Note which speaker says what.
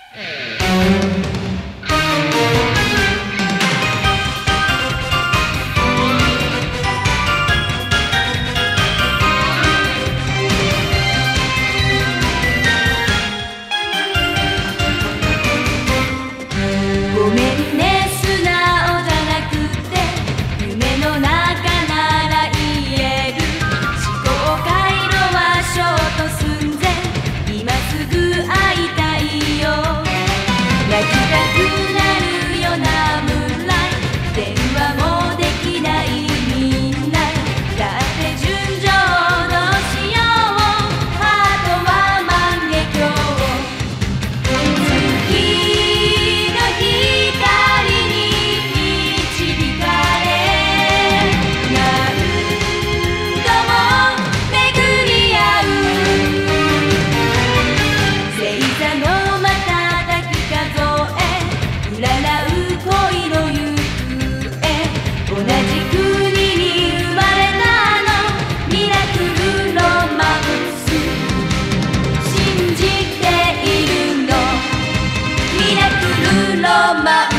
Speaker 1: ごめんね素直じゃなくて夢の中なら言える思考回路はショート寸前今すぐ会いたいよ泣きたくなるようなムーンライト電話もできないみんなだって純情どうしようハートは万華鏡月の光に導かれ何度も巡り合う星座の瞬き数え占う恋の行方同じ国に生まれたのミラクルロマンス信じているのミラクルロマンス